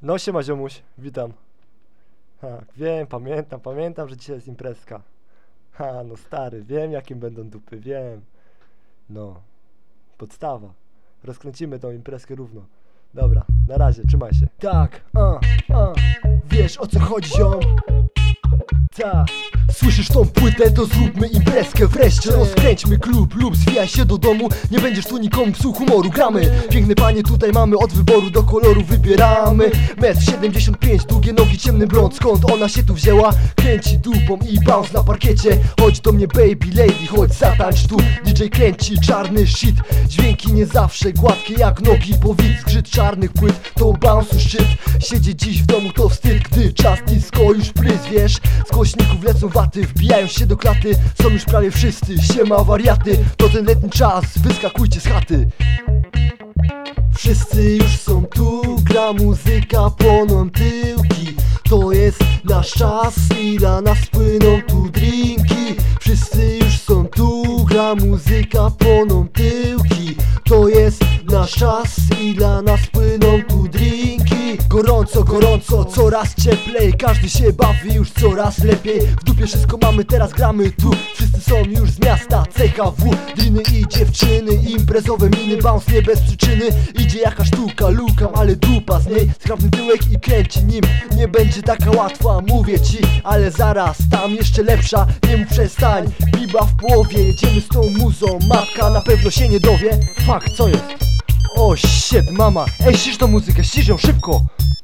No siema ziomuś, witam. Wiem, pamiętam, że dzisiaj jest imprezka. No stary, wiem jakim będą dupy, wiem. No, podstawa. Rozkręcimy tą imprezkę równo. Dobra, na razie, trzymaj się. Tak, wiesz o co chodzi, ziom? Tak. Słyszysz tą płytę, to zróbmy imprezkę wreszcie. Rozkręćmy klub lub zwijaj się do domu. Nie będziesz tu nikomu psuł humoru, gramy. Piękne panie tutaj mamy, od wyboru do koloru wybieramy. 1,75 m, długie nogi, ciemny blond. Skąd ona się tu wzięła? Kręci dupą i bounce na parkiecie. Chodź do mnie baby lady, chodź zatańcz tu. DJ kręci czarny shit. Dźwięki nie zawsze gładkie jak nogi. Powid zgrzyt czarnych płyt, to bounce szczyt. Siedzieć dziś w domu to wstyd, gdy czas disco już pryz, wiesz. Z głośników lecą waty, wbijają się do klaty. Są już prawie wszyscy, siema wariaty. To ten letni czas, wyskakujcie z chaty. Wszyscy już są tu, gra muzyka, płoną tyłki. To jest nasz czas i dla nas płyną tu drinki. Wszyscy już są tu, gra muzyka, płoną tyłki. To jest nasz czas i dla nas płyną tu drinki. Gorąco, gorąco, coraz cieplej. Każdy się bawi już coraz lepiej. W dupie wszystko mamy, teraz gramy tu. Wszyscy są już z miasta CHW. Driny i dziewczyny, imprezowe miny. Bounce nie bez przyczyny. Idzie jaka sztuka, lukam, ale dupa z niej. Skrapny tyłek i kręci nim. Nie będzie taka łatwa, mówię ci. Ale zaraz, tam jeszcze lepsza. Nie mów przestań, biba w połowie. Jedziemy z tą muzą, matka na pewno się nie dowie. Fuck, co jest? O shit, mama. Ej, ścisz tą muzykę, ścisz ją szybko.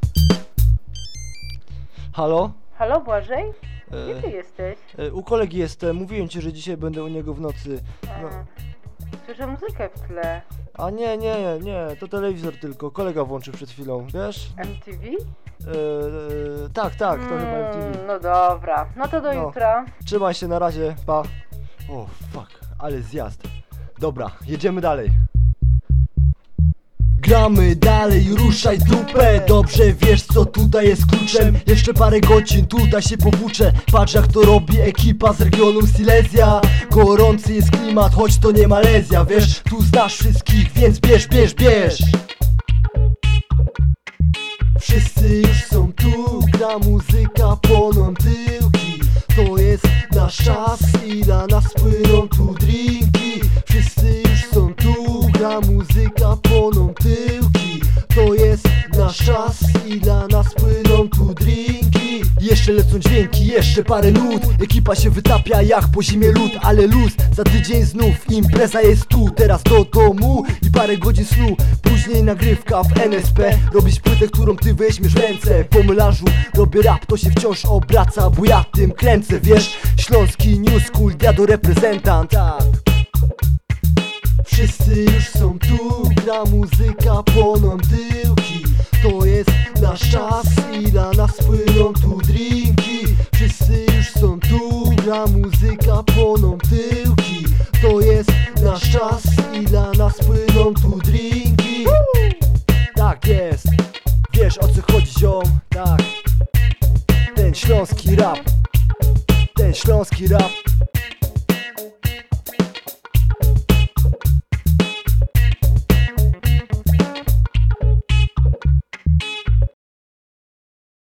Halo? Halo Błażej? Gdzie ty jesteś? U kolegi jestem, mówiłem ci, że dzisiaj będę u niego w nocy. No. Słyszę muzykę w tle. A nie, to telewizor tylko, kolega włączył przed chwilą, wiesz? MTV? Tak, to chyba MTV. No dobra, no to do jutra. Trzymaj się, na razie, pa. O fuck, ale zjazd. Dobra, jedziemy dalej. Gramy dalej, ruszaj dupę. Dobrze wiesz co tutaj jest kluczem. Jeszcze parę godzin tutaj się powłóczę. Patrz jak to robi ekipa z regionu Silesia. Gorący jest klimat, choć to nie Malezja. Wiesz, tu znasz wszystkich, więc bierz. Wszyscy już są tu, gra muzyka, płoną tyłki. To jest nasz czas i dla nas płyną tu drinki. Wszyscy już są tu, gra muzyka, płoną tyłki. To jest nasz czas i dla nas płyną tu drinki. Jeszcze lecą dźwięki, jeszcze parę nut. Ekipa się wytapia jak po zimie lód. Ale luz, za tydzień znów impreza jest tu. Teraz do domu i parę godzin snu. Później nagrywka w NSP. Robisz płytę, którą ty weźmiesz w ręce. Po melanżu robię rap, to się wciąż obraca. Bo ja tym kręcę, wiesz. Śląski New School, dziado reprezentant. Tak. Wszyscy już są tu, gra muzyka, płoną tyłki. To jest nasz czas i dla nas płyną tu drinki. Wszyscy już są tu, gra muzyka, płoną tyłki. To jest nasz czas i dla nas płyną tu drinki. Tak jest, wiesz o co chodzi ziom, tak. Ten śląski rap.